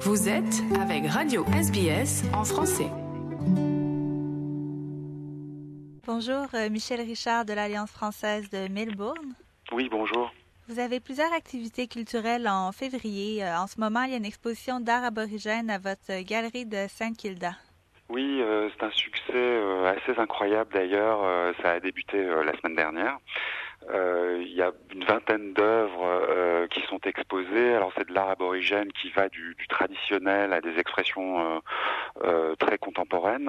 Vous êtes avec Radio SBS en français. Bonjour, Michel Richard de l'Alliance française de Melbourne. Oui, bonjour. Vous avez plusieurs activités culturelles en février. En ce moment, il y a une exposition d'art aborigène à votre galerie de Saint-Kilda. Oui, c'est un succès assez incroyable d'ailleurs. Ça a débuté la semaine dernière. Il y a une vingtaine d'œuvres qui sont exposées. Alors c'est de l'art aborigène qui va du traditionnel à des expressions très contemporaines.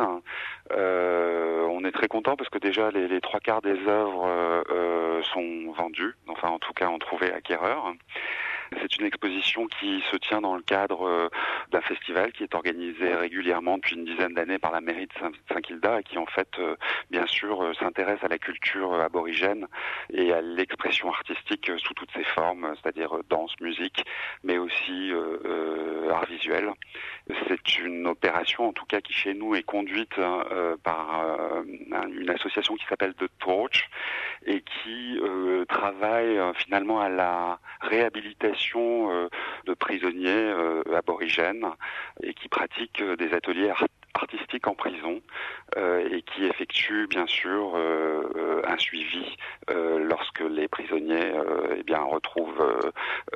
On est très content parce que déjà les trois quarts des œuvres sont vendues, enfin en tout cas ont trouvé acquéreur. C'est une exposition qui se tient dans le cadre d'un festival qui est organisé régulièrement depuis une dizaine d'années par la mairie de Saint-Kilda et qui en fait, bien sûr, s'intéresse à la culture aborigène et à l'expression artistique sous toutes ses formes, c'est-à-dire danse, musique, mais aussi art visuel. C'est une opération, en tout cas, qui chez nous est conduite par une association qui s'appelle The Torch et qui travaille finalement à la réhabilitation de prisonniers aborigènes et qui pratiquent des ateliers artistiques en prison et qui effectuent bien sûr un suivi lorsque les prisonniers retrouvent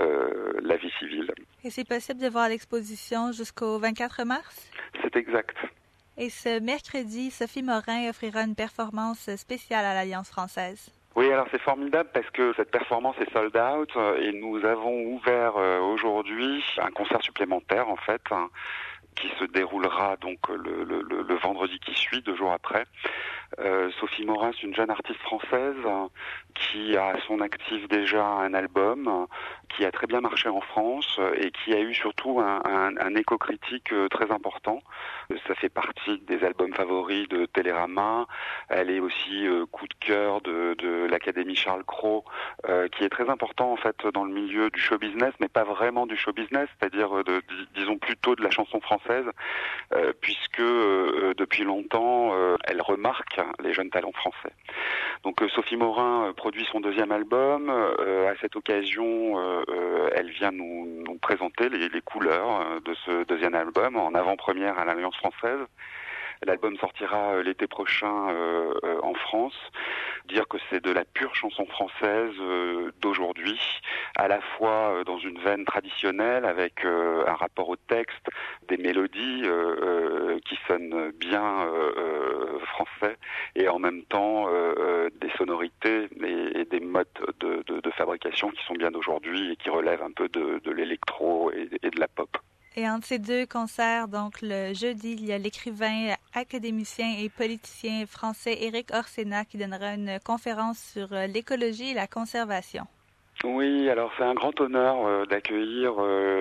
la vie civile. Et c'est possible de voir l'exposition jusqu'au 24 mars? C'est exact. Et ce mercredi, Sophie Morin offrira une performance spéciale à l'Alliance française. Oui, alors c'est formidable parce que cette performance est sold out et nous avons ouvert aujourd'hui un concert supplémentaire en fait qui se déroulera donc le vendredi qui suit, 2 jours après. Sophie Morin, c'est une jeune artiste française qui a à son actif déjà un album qui a très bien marché en France et qui a eu surtout un écho critique très important. Ça fait partie des albums favoris de Télérama. Elle est aussi coup de cœur de l'Académie Charles Cros, qui est très important en fait dans le milieu du show business, mais pas vraiment du show business, c'est-à-dire disons plutôt de la chanson française, puisque depuis longtemps elle remarque les jeunes talents français. Donc Sophie Morin produit son 2e album. À cette occasion, elle vient nous présenter les couleurs de ce 2e album en avant-première à l'Alliance française. L'album sortira l'été prochain en France. Dire que c'est de la pure chanson française d'aujourd'hui, à la fois dans une veine traditionnelle avec un rapport au texte, des mélodies qui sonnent bien français et en même temps des sonorités et des modes de fabrication qui sont bien d'aujourd'hui et qui relèvent un peu de l'électro et de la pop. Et entre ces 2 concerts, donc le jeudi, il y a l'écrivain, académicien et politicien français Éric Orsena qui donnera une conférence sur l'écologie et la conservation. Oui, alors c'est un grand honneur d'accueillir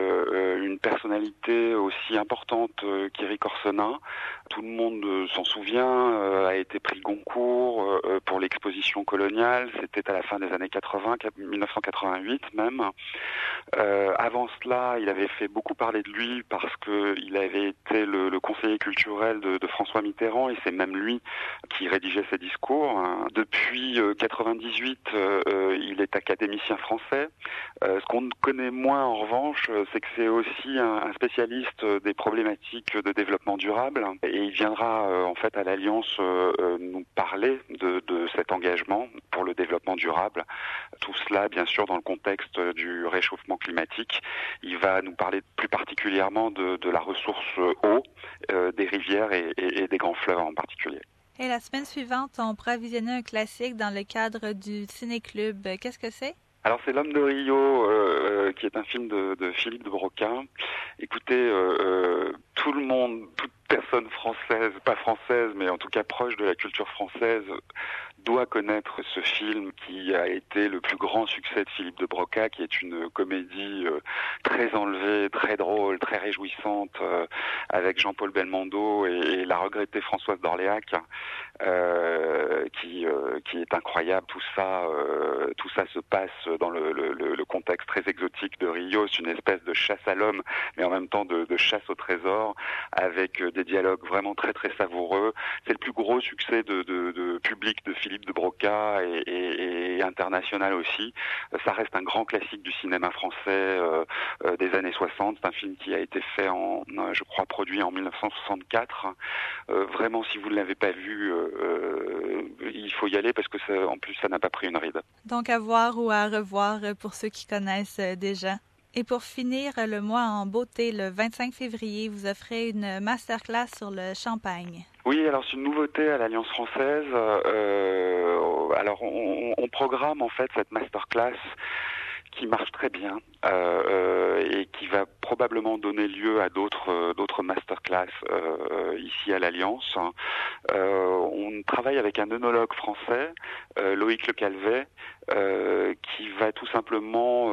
une personnalité aussi importante qu'Éric Orsena. Tout le monde s'en souvient, a été prix Goncourt pour l'exposition coloniale. C'était à la fin des années 80, 1988 même. Avant cela, il avait fait beaucoup parler de lui parce qu'il avait été le conseiller culturel de François Mitterrand et c'est même lui qui rédigeait ses discours. Depuis 98, il est académicien français. Ce qu'on connaît moins en revanche, c'est que c'est aussi un spécialiste des problématiques de développement durable et il viendra en fait à l'Alliance nous parler de cet engagement pour le développement durable. Tout cela bien sûr dans le contexte du réchauffement climatique. Il va nous parler plus particulièrement de la ressource eau, des rivières et des grands fleuves en particulier. Et la semaine suivante, on pourra visionner un classique dans le cadre du Ciné-Club. Qu'est-ce que c'est? Alors c'est L'Homme de Rio, qui est un film de Philippe de Broca. Écoutez, tout le monde, toute personne française, pas française, mais en tout cas proche de la culture française, doit connaître ce film qui a été le plus grand succès de Philippe de Broca, qui est une comédie très enlevée, très drôle, très réjouissante, avec Jean-Paul Belmondo et la regrettée Françoise d'Orléac, qui est incroyable. Tout ça se passe dans le contexte très exotique de Rio. C'est une espèce de chasse à l'homme, mais en même temps de chasse au trésor, avec des dialogues vraiment très très savoureux. C'est le plus gros succès de public de Philippe Philippe de Broca et international aussi. Ça reste un grand classique du cinéma français des années 60. C'est un film qui a été fait je crois, produit en 1964. Vraiment, si vous ne l'avez pas vu, il faut y aller parce que en plus, ça n'a pas pris une ride. Donc à voir ou à revoir pour ceux qui connaissent déjà. Et pour finir le mois en beauté, le 25 février, vous offrez une masterclass sur le champagne. Oui, alors c'est une nouveauté à l'Alliance française. Alors on programme en fait cette masterclass qui marche très bien et qui va probablement donner lieu à d'autres masterclass ici à l'Alliance. On travaille avec un œnologue français, Loïc Le Calvet, qui va tout simplement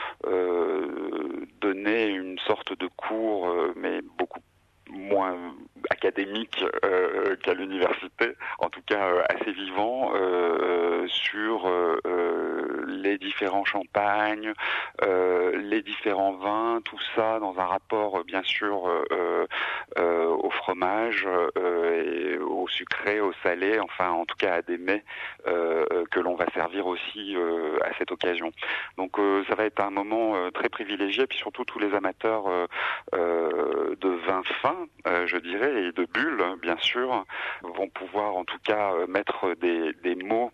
donner une sorte de cours, mais beaucoup moins académique qu'à l'université, en tout cas assez vivant, sur les différents champagnes, les différents vins, tout ça dans un rapport bien sûr au fromage, et au sucré, au salé, enfin en tout cas à des mets que l'on va servir aussi à cette occasion. Donc ça va être un moment très privilégié, puis surtout tous les amateurs de vins fins, je dirais, et de bulles, bien sûr, vont pouvoir en tout cas mettre des mots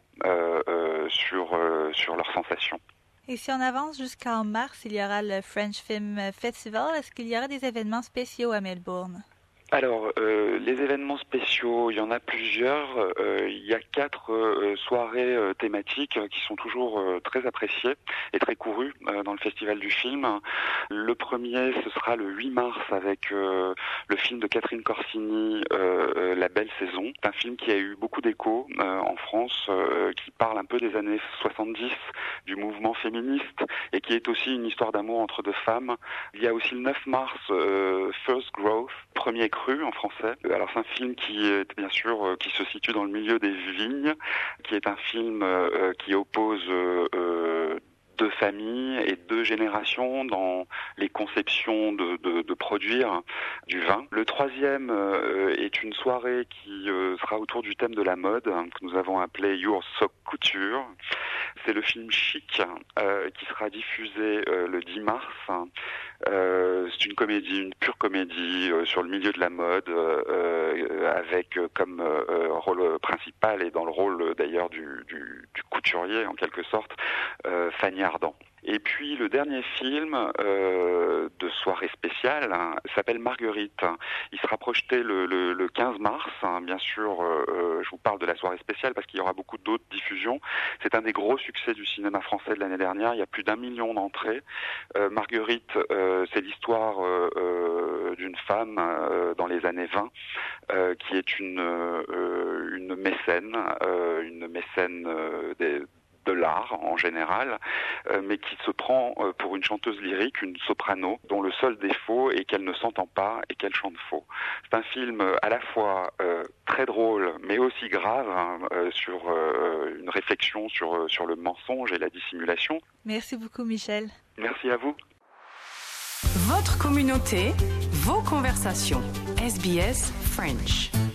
sur leurs sensations. Et si on avance jusqu'en mars, il y aura le French Film Festival. Est-ce qu'il y aura des événements spéciaux à Melbourne? Alors, les événements spéciaux, il y en a plusieurs. Il y a 4 soirées thématiques qui sont toujours très appréciées et très courues dans le Festival du film. Le premier, ce sera le 8 mars avec le film de Catherine Corsini, La Belle Saison. C'est un film qui a eu beaucoup d'écho en France, qui parle un peu des années 70, du mouvement féministe, et qui est aussi une histoire d'amour entre 2 femmes. Il y a aussi le 9 mars, First Growth, Premier cru en français. Alors c'est un film qui est bien sûr qui se situe dans le milieu des vignes, qui est un film qui oppose 2 familles et 2 générations dans les conceptions de produire du vin. Le troisième est une soirée qui sera autour du thème de la mode, que nous avons appelé Your So Couture. C'est le film Chic qui sera diffusé le 10 mars. C'est une comédie, une pure comédie sur le milieu de la mode, avec comme rôle principal, et dans le rôle d'ailleurs du couturier en quelque sorte, Fanny Ardant. Et puis le dernier film de soirée spéciale s'appelle Marguerite. Il sera projeté le 15 mars. Bien sûr, je vous parle de la soirée spéciale parce qu'il y aura beaucoup d'autres diffusions. C'est un des gros succès du cinéma français de l'année dernière. Il y a plus d'1 million d'entrées. Marguerite, c'est l'histoire d'une femme dans les années 20 qui est une mécène de l'art en général, mais qui se prend pour une chanteuse lyrique, une soprano, dont le seul défaut est qu'elle ne s'entend pas et qu'elle chante faux. C'est un film à la fois très drôle, mais aussi grave, sur une réflexion sur le mensonge et la dissimulation. Merci beaucoup, Michel. Merci à vous. Votre communauté, vos conversations. SBS French.